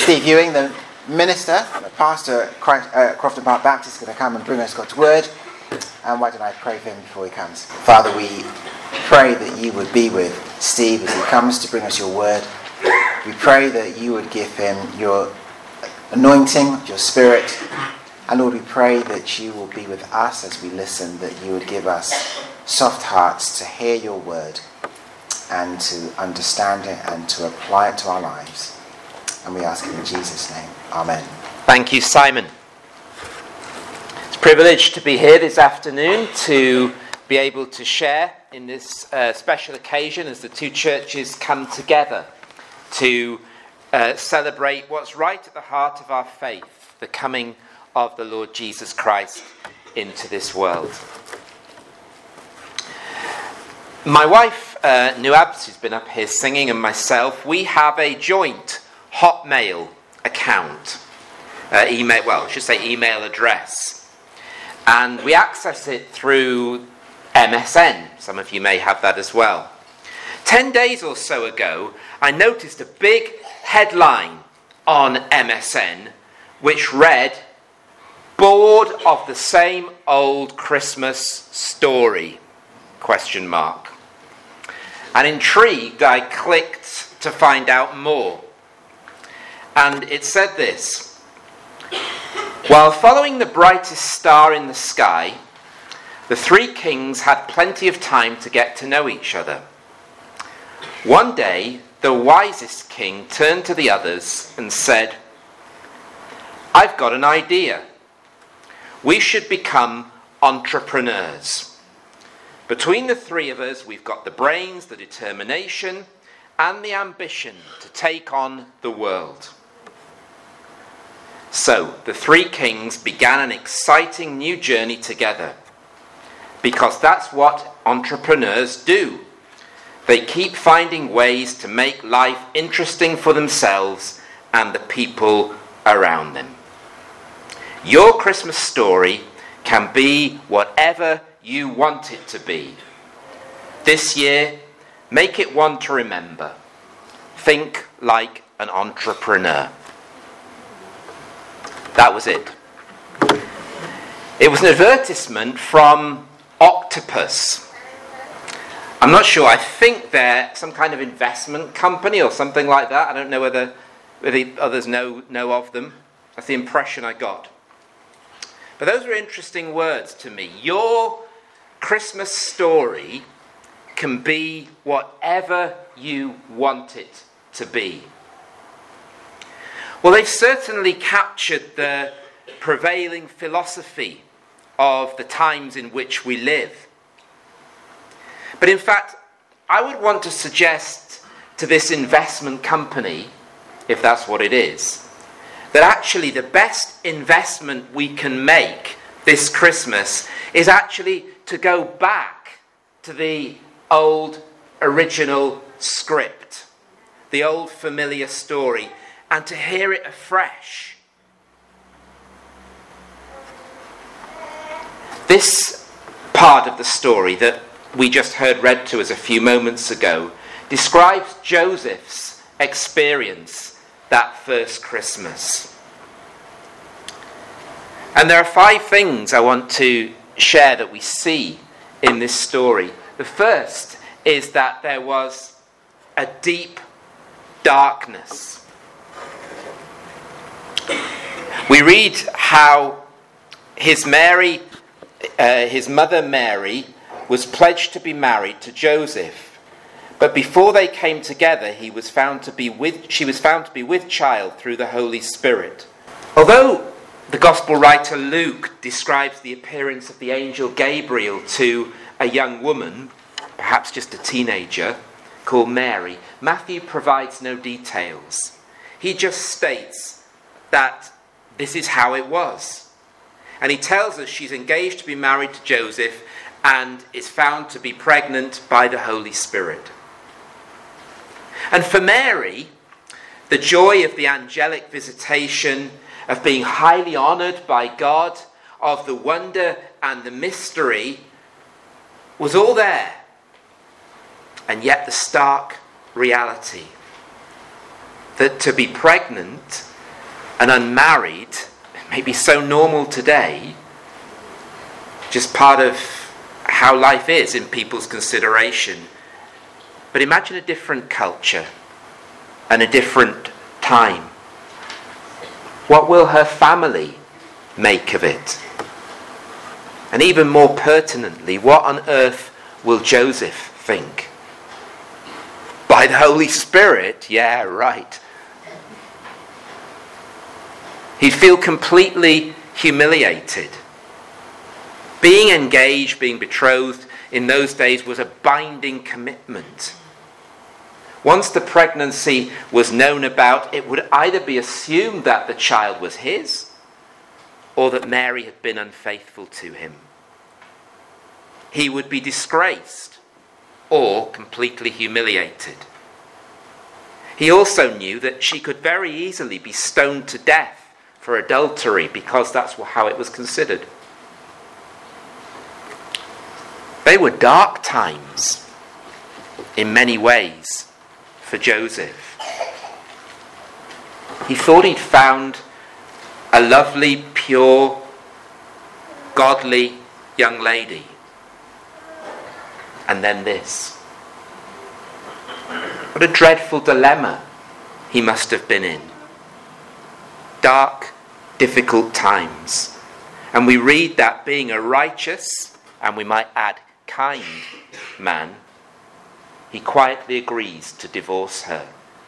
Steve Ewing, the minister, the pastor at Crofton Park Baptist, is going to come and bring us God's word. And why don't I pray for him before he comes? Father, we pray that you would be with Steve as he comes to bring us your word. We pray that you would give him your anointing, your spirit. And Lord, we pray that you will be with us as we listen, that you would give us soft hearts to hear your word and to understand it and to apply it to our lives. And we ask it in Jesus' name. Amen. Thank you, Simon. It's a privilege to be here this afternoon to be able to share in this special occasion as the two churches come together to celebrate what's right at the heart of our faith, the coming of the Lord Jesus Christ into this world. My wife, Nuabs, who's been up here singing, and myself, we have a joint Hotmail account, email address, and we access it through MSN. Some of you may have that as well. 10 days or so ago, I noticed a big headline on MSN which read, "Bored of the same old Christmas story?" ? And intrigued, I clicked to find out more. And it said this: "While following the brightest star in the sky, the three kings had plenty of time to get to know each other. One day, the wisest king turned to the others and said, 'I've got an idea. We should become entrepreneurs. Between the three of us, we've got the brains, the determination, and the ambition to take on the world.' So the three kings began an exciting new journey together, because that's what entrepreneurs do. They keep finding ways to make life interesting for themselves and the people around them. Your Christmas story can be whatever you want it to be. This year, make it one to remember. Think like an entrepreneur." That was it. It was an advertisement from Octopus. I'm not sure. I think they're some kind of investment company or something like that. I don't know whether others know of them. That's the impression I got. But those were interesting words to me. Your Christmas story can be whatever you want it to be. Well, they've certainly captured the prevailing philosophy of the times in which we live. But in fact, I would want to suggest to this investment company, if that's what it is, that actually the best investment we can make this Christmas is actually to go back to the old original script, the old familiar story, and to hear it afresh. This part of the story that we just heard read to us a few moments ago describes Joseph's experience that first Christmas. And there are 5 things I want to share that we see in this story. The first is that there was a deep darkness. We read how his mother Mary was pledged to be married to Joseph, but before they came together, she was found to be with child through the Holy Spirit. Although the Gospel writer Luke describes the appearance of the angel Gabriel to a young woman, perhaps just a teenager, called Mary, Matthew provides no details. He just states that this is how it was. And he tells us she's engaged to be married to Joseph and is found to be pregnant by the Holy Spirit. And for Mary, the joy of the angelic visitation, of being highly honoured by God, of the wonder and the mystery, was all there. And yet the stark reality that to be pregnant and unmarried may be so normal today, just part of how life is in people's consideration. But imagine a different culture and a different time. What will her family make of it? And even more pertinently, what on earth will Joseph think? By the Holy Spirit? Yeah, right. He'd feel completely humiliated. Being engaged, being betrothed in those days was a binding commitment. Once the pregnancy was known about, it would either be assumed that the child was his, or that Mary had been unfaithful to him. He would be disgraced or completely humiliated. He also knew that she could very easily be stoned to death for adultery, because that's how it was considered. They were dark times in many ways for Joseph. He thought he'd found a lovely, pure, godly young lady. And then this. What a dreadful dilemma he must have been in. Dark, difficult times. And we read that being a righteous, and we might add kind man, he quietly agrees to divorce her.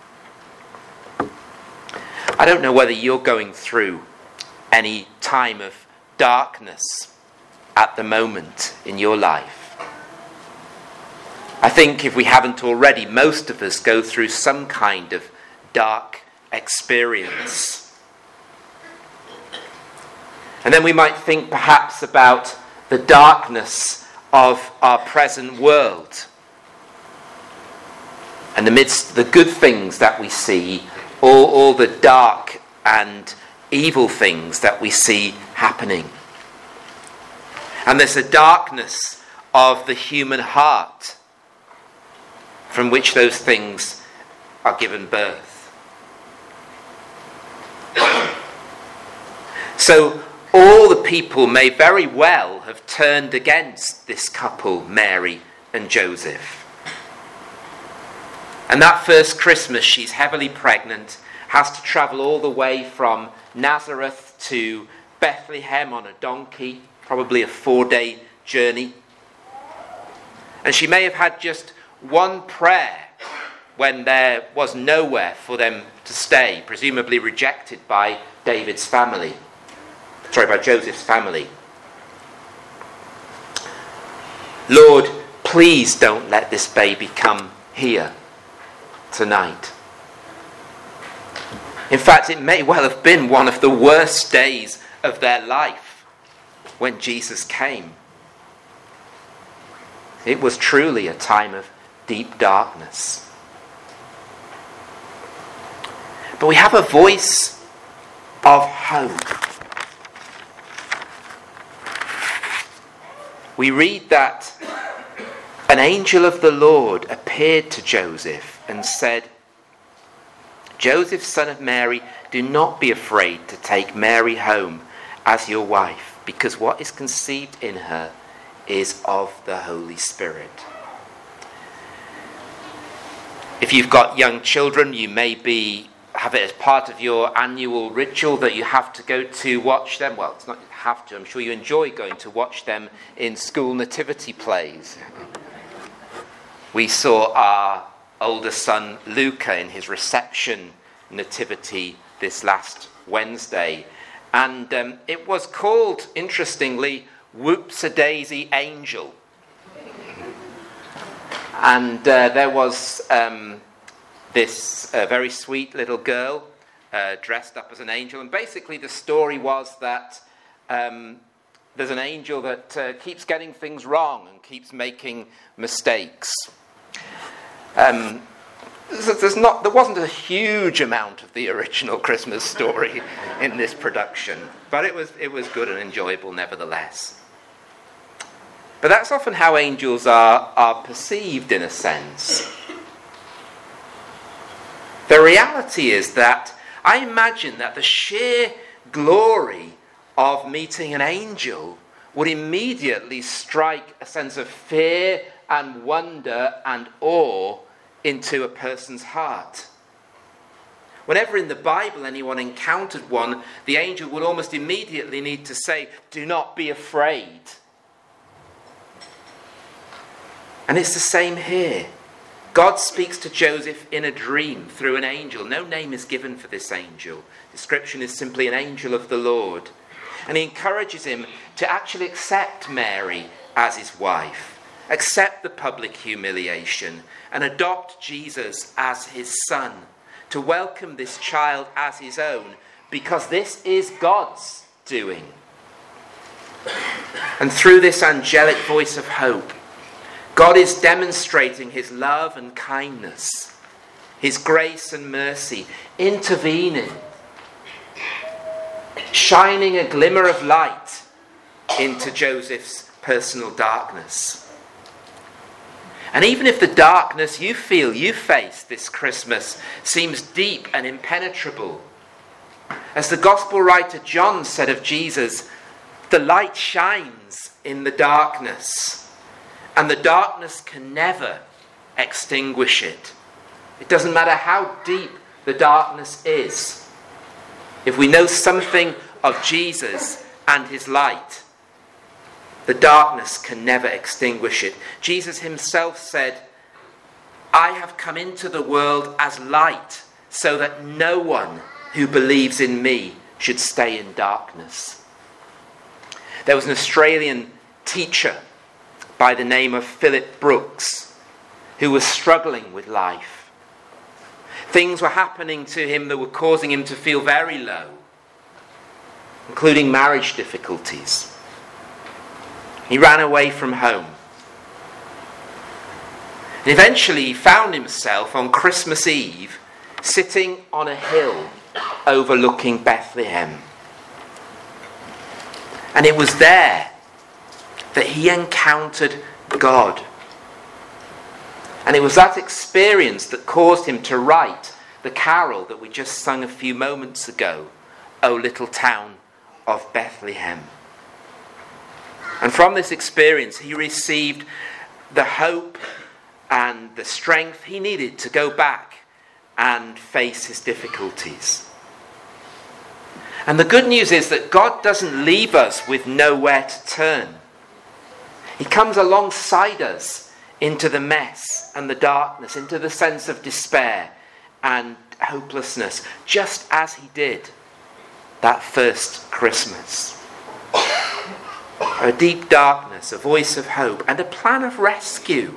I don't know whether you're going through any time of darkness at the moment in your life. I think if we haven't already, most of us go through some kind of dark experience. And then we might think perhaps about the darkness of our present world. And amidst the good things that we see, all the dark and evil things that we see happening. And there's a darkness of the human heart from which those things are given birth. So all the people may very well have turned against this couple, Mary and Joseph. And that first Christmas, she's heavily pregnant, has to travel all the way from Nazareth to Bethlehem on a donkey, probably a 4-day journey. And she may have had just one prayer when there was nowhere for them to stay, presumably rejected by Joseph's family. Lord, please don't let this baby come here tonight. In fact, it may well have been one of the worst days of their life when Jesus came. It was truly a time of deep darkness. But we have a voice of hope. We read that an angel of the Lord appeared to Joseph and said, Joseph, son of Mary, do not be afraid to take Mary home as your wife, because what is conceived in her is of the Holy Spirit. If you've got young children, you maybe have it as part of your annual ritual that you have to go to watch them. Well, it's not you have to. I'm sure you enjoy going to watch them in school nativity plays. We saw our older son Luca in his reception nativity this last Wednesday. And it was called, interestingly, Whoops-a-Daisy Angel. And there was this very sweet little girl dressed up as an angel. And basically the story was that there's an angel that keeps getting things wrong and keeps making mistakes. There wasn't a huge amount of the original Christmas story in this production, but it was good and enjoyable nevertheless. But that's often how angels are perceived in a sense. The reality is that I imagine that the sheer glory of meeting an angel would immediately strike a sense of fear and wonder and awe into a person's heart. Whenever in the Bible anyone encountered one, the angel would almost immediately need to say, "Do not be afraid." And it's the same here. God speaks to Joseph in a dream through an angel. No name is given for this angel. Description is simply an angel of the Lord. And he encourages him to actually accept Mary as his wife, accept the public humiliation, and adopt Jesus as his son, to welcome this child as his own, because this is God's doing. And through this angelic voice of hope, God is demonstrating his love and kindness, his grace and mercy, intervening, shining a glimmer of light into Joseph's personal darkness. And even if the darkness you feel you face this Christmas seems deep and impenetrable, as the gospel writer John said of Jesus, the light shines in the darkness, and the darkness can never extinguish it. It doesn't matter how deep the darkness is. If we know something of Jesus and his light, the darkness can never extinguish it. Jesus himself said, "I have come into the world as light, so that no one who believes in me should stay in darkness." There was an Australian teacher by the name of Philip Brooks who was struggling with life. Things were happening to him that were causing him to feel very low, including marriage difficulties. He ran away from home. And eventually he found himself on Christmas Eve sitting on a hill overlooking Bethlehem. And it was there that he encountered God. And it was that experience that caused him to write the carol that we just sung a few moments ago, "O Little Town of Bethlehem." And from this experience he received the hope and the strength he needed to go back and face his difficulties. And the good news is that God doesn't leave us with nowhere to turn. He comes alongside us into the mess and the darkness, into the sense of despair and hopelessness, just as he did that first Christmas. A deep darkness, a voice of hope, and a plan of rescue.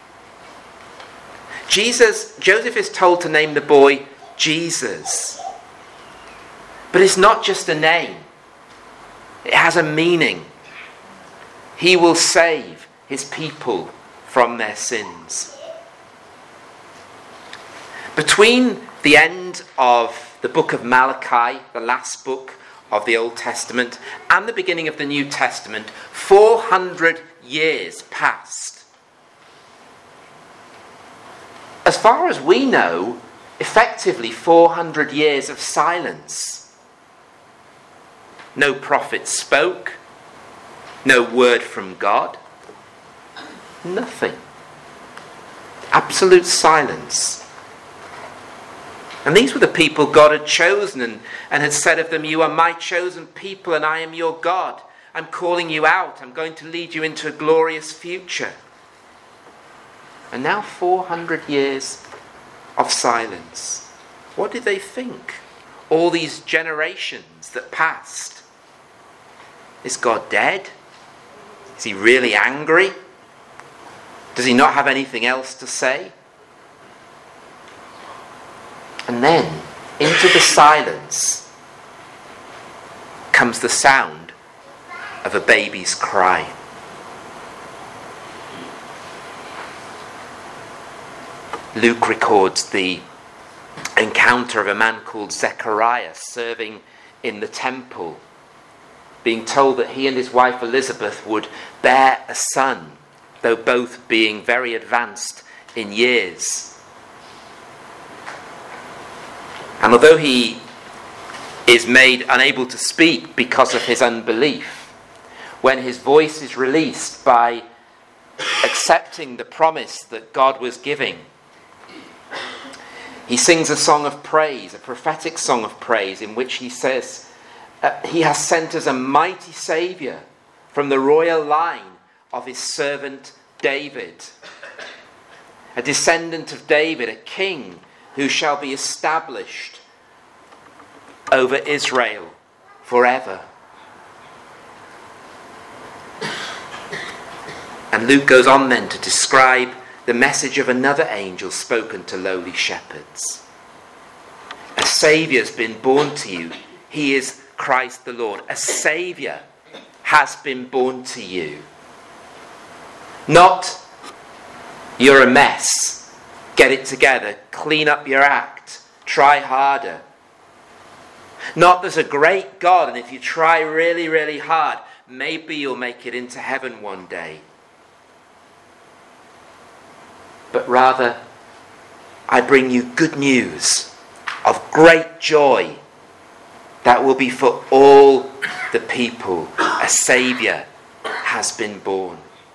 Joseph is told to name the boy Jesus. But it's not just a name. It has a meaning. He will save his people from their sins. Between the end of the book of Malachi, the last book of the Old Testament, and the beginning of the New Testament, 400 years passed. As far as we know, effectively 400 years of silence. No prophet spoke, no word from God, nothing. Absolute silence. And these were the people God had chosen and had said of them, "You are my chosen people and I am your God. I'm calling you out. I'm going to lead you into a glorious future." And now 400 years of silence. What did they think? All these generations that passed. Is God dead? Is he really angry? Does he not have anything else to say? And then, into the silence, comes the sound of a baby's cry. Luke records the encounter of a man called Zechariah serving in the temple, being told that he and his wife Elizabeth would bear a son, though both being very advanced in years. And although he is made unable to speak because of his unbelief, when his voice is released by accepting the promise that God was giving, he sings a song of praise, a prophetic song of praise, in which he says, he has sent us a mighty Saviour from the royal line of his servant David. A descendant of David, a king who shall be established over Israel forever. And Luke goes on then to describe the message of another angel spoken to lowly shepherds. A Saviour has been born to you. He is Christ the Lord. A Saviour has been born to you. Not, you're a mess, get it together, clean up your act, try harder. Not, there's a great God, and if you try really, really hard, maybe you'll make it into heaven one day. But rather, I bring you good news of great joy that will be for all the people. A Saviour has been born.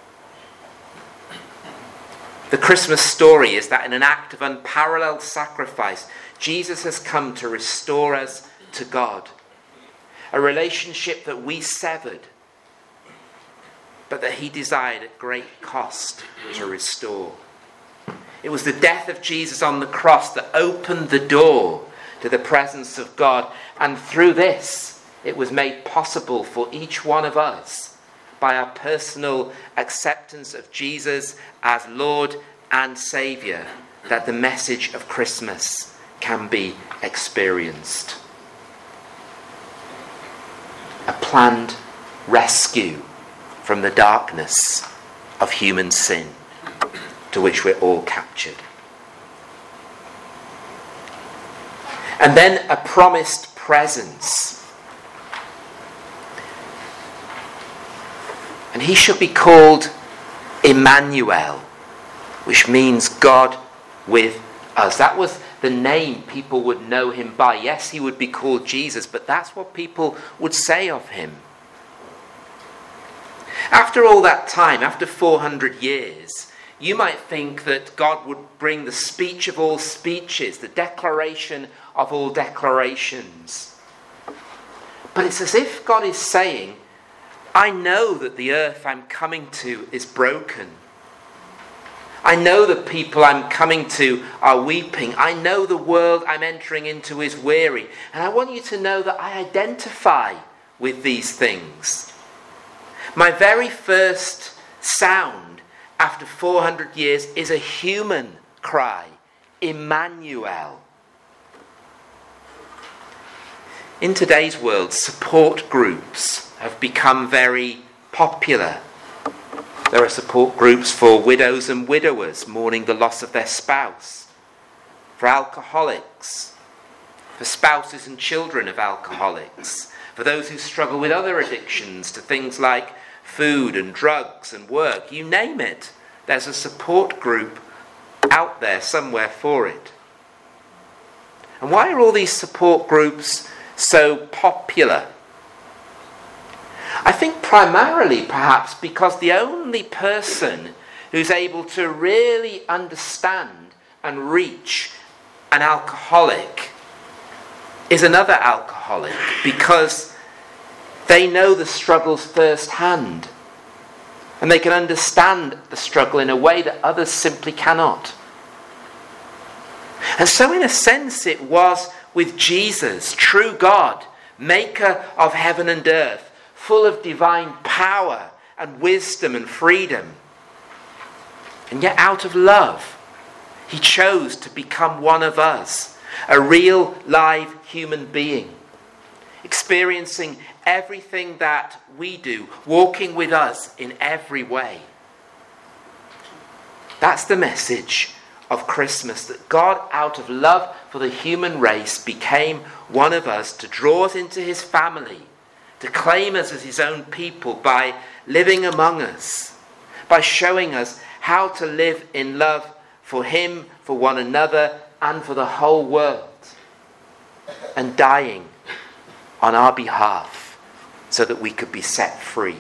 The Christmas story is that in an act of unparalleled sacrifice, Jesus has come to restore us to God. A relationship that we severed, but that he desired at great cost to restore. It was the death of Jesus on the cross that opened the door to the presence of God. And through this, it was made possible for each one of us, by our personal acceptance of Jesus as Lord and Saviour, that the message of Christmas can be experienced. A planned rescue from the darkness of human sin to which we're all captured. And then a promised presence. And he should be called Emmanuel, which means God with us. That was the name people would know him by. Yes, he would be called Jesus, but that's what people would say of him. After all that time, after 400 years, you might think that God would bring the speech of all speeches, the declaration of all declarations. But it's as if God is saying, I know that the earth I'm coming to is broken. I know the people I'm coming to are weeping. I know the world I'm entering into is weary. And I want you to know that I identify with these things. My very first sound after 400 years is a human cry, Emmanuel. In today's world, support groups have become very popular. There are support groups for widows and widowers mourning the loss of their spouse, for alcoholics, for spouses and children of alcoholics, for those who struggle with other addictions to things like food and drugs and work. You name it, there's a support group out there somewhere for it. And why are all these support groups so popular? I think primarily perhaps because the only person who's able to really understand and reach an alcoholic is another alcoholic, because they know the struggles firsthand and they can understand the struggle in a way that others simply cannot. And so in a sense it was with Jesus, true God, maker of heaven and earth, full of divine power and wisdom and freedom. And yet out of love, he chose to become one of us, a real live human being, experiencing everything that we do, walking with us in every way. That's the message of Christmas, that God, out of love for the human race, became one of us to draw us into his family, to claim us as his own people by living among us, by showing us how to live in love for him, for one another, and for the whole world, and dying on our behalf so that we could be set free.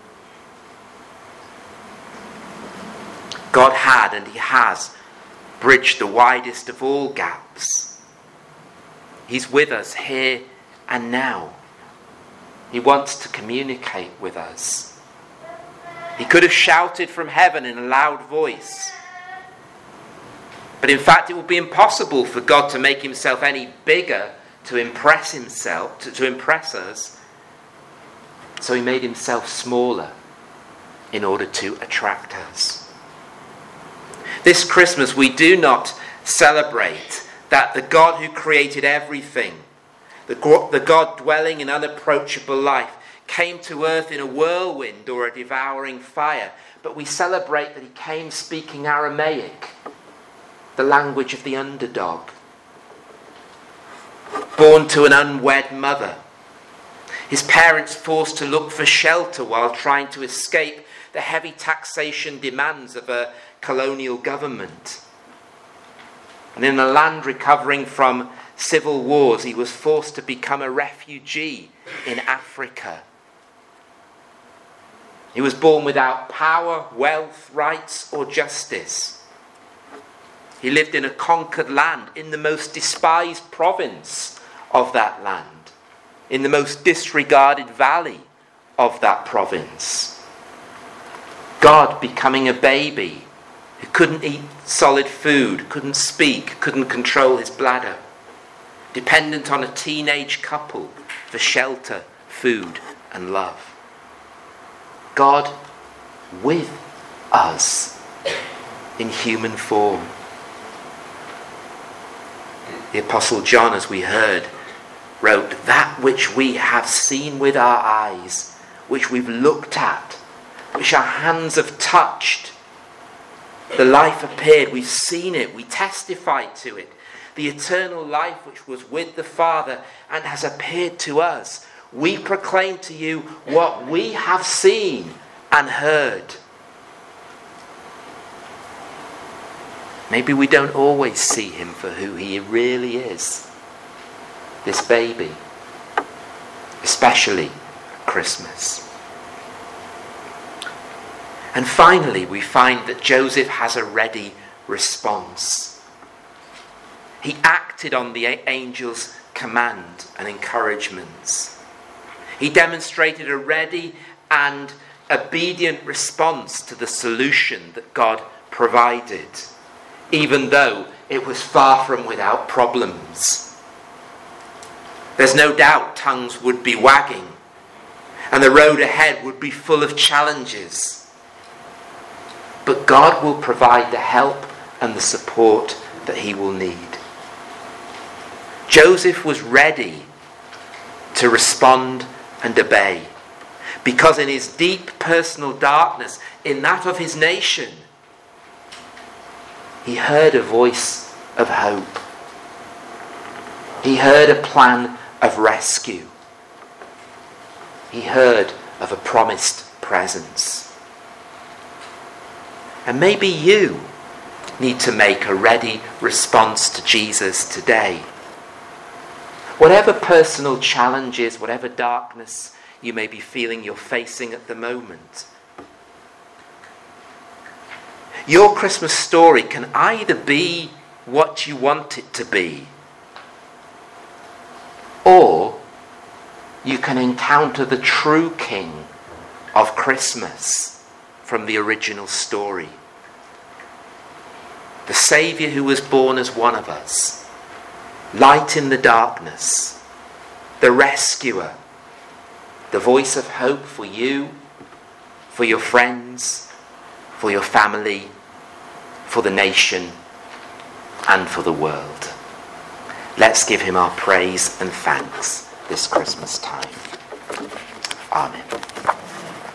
God had and he has bridged the widest of all gaps. He's with us here and now. He wants to communicate with us. He could have shouted from heaven in a loud voice. But in fact, it would be impossible for God to make himself any bigger to impress himself, to impress us. So he made himself smaller in order to attract us. This Christmas, we do not celebrate that the God who created everything, the God dwelling in unapproachable life, came to earth in a whirlwind or a devouring fire, but we celebrate that he came speaking Aramaic, the language of the underdog, born to an unwed mother, his parents forced to look for shelter while trying to escape the heavy taxation demands of a colonial government. And in a land recovering from civil wars, he was forced to become a refugee in Africa. He was born without power, wealth, rights, or justice. He lived in a conquered land, in the most despised province of that land, in the most disregarded valley of that province. God becoming a baby who couldn't eat solid food, couldn't speak, couldn't control his bladder, dependent on a teenage couple for shelter, food, and love. God with us in human form. The Apostle John, as we heard, wrote, "That which we have seen with our eyes, which we've looked at, which our hands have touched. The life appeared, we've seen it, we testify to it. The eternal life which was with the Father and has appeared to us. We proclaim to you what we have seen and heard." Maybe we don't always see him for who he really is. This baby, especially at Christmas. And finally, we find that Joseph has a ready response. He acted on the angel's command and encouragements. He demonstrated a ready and obedient response to the solution that God provided, even though it was far from without problems. There's no doubt tongues would be wagging, and the road ahead would be full of challenges. But God will provide the help and the support that he will need. Joseph was ready to respond and obey, because in his deep personal darkness, in that of his nation, he heard a voice of hope. He heard a plan of rescue. He heard of a promised presence. And maybe you need to make a ready response to Jesus today. Whatever personal challenges, whatever darkness you may be feeling you're facing at the moment, your Christmas story can either be what you want it to be, or you can encounter the true King of Christmas from the original story. The Saviour who was born as one of us, light in the darkness, the rescuer, the voice of hope for you, for your friends, for your family, for the nation, and for the world. Let's give him our praise and thanks this Christmas time. Amen.